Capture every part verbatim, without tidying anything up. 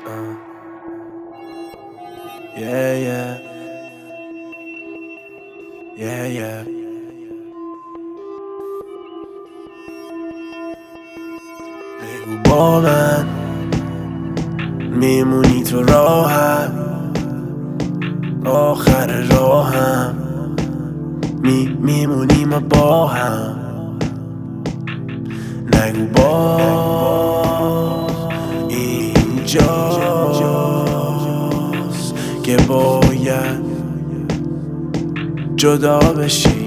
Uh, yeah, yeah. Yeah, yeah. بگو با من میمونی تو راهم، آخر راهم می میمونی ما با هم. نگو باز اینجاست که باید جدا بشی.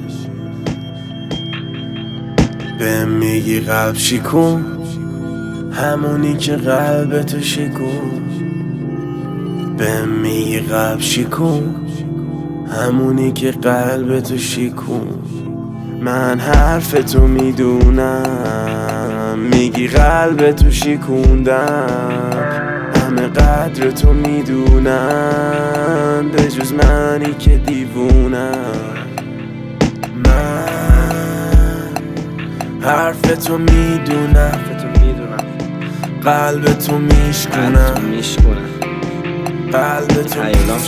بهم میگی قلب شکون، همونی که قلب تو شکون. بهم میگی قلب شکون، همونی که قلب تو شکون. من حرف تو میدونم، میگی قلب تو شکوندم. همه قدر تو میدونم به جز منی که دیوونم. من حرف تو میدونم، قلب تو میشکنم، قلب تو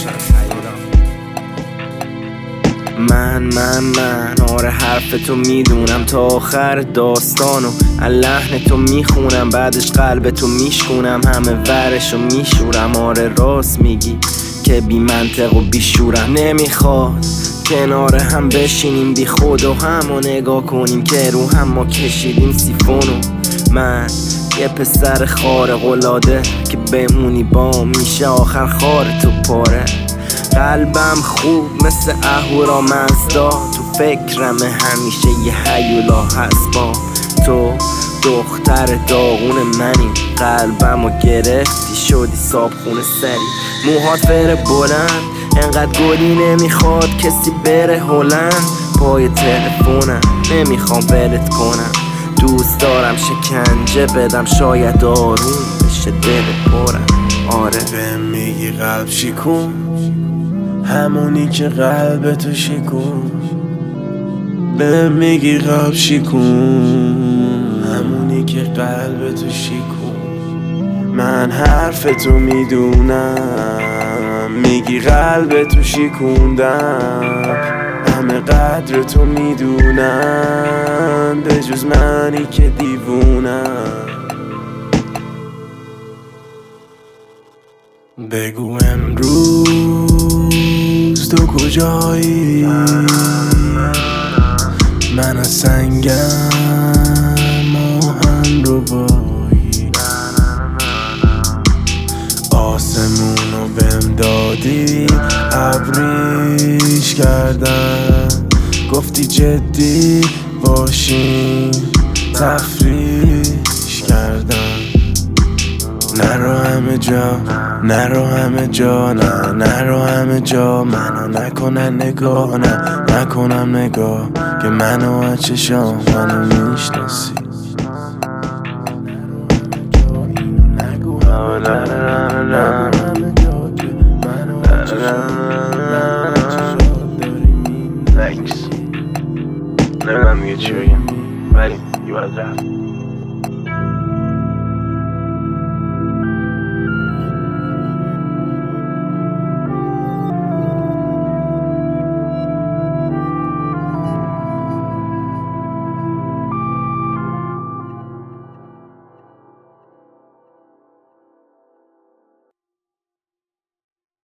من من من آره حرف تو میدونم تا آخر داستانو لحن تو میخونم، بعدش قلب تو میشکنم، همه ورشو میشورم. آره راست میگی که بی منطق و بی شورم. نمیخواد کنار هم بشینیم بی خود و همو نگاه کنیم که رو هم ما کشیدیم سیفونو. من یه پسر خارق العاده که بمونی با میشه آخر خار تو پاره. قلبم خوب مثل اهورا مزدا، تو فکرم همیشه یه هیولا هست با تو. دختر داغون منی، قلبمو گرفتی شدی صابخونه سری. موهات فر بلند انقدر گلی نمیخواد کسی بره هلند. پای تلفونم نمیخوام ولت کنم، دوست دارم شکنجه بدم شاید آروم بشه دل پرم. آره بهم میگی قلب شکون، همونی که قلب تو شکون. بهم میگی قلب شکون، همونی که قلب تو شکون. من حرف تو میدونم، میگی قلب تو شکوندم. همه قدر تو میدونم به جز منی که دیوونم. بگو امروز تو کجایی؟ من از سنگم آهن رو بایی. آسمونو بهم دادی ابریش کردم. گفتی جدی باشیم تفریش کردم. نرو همه جا، نرو همه جا، نه نرو همه جا. منو نکنن نگاه، نه نکنم نگاه که منو از چشام منو میشناسی. نمیدونم دیگه چی بگم ولی یه باید رفت.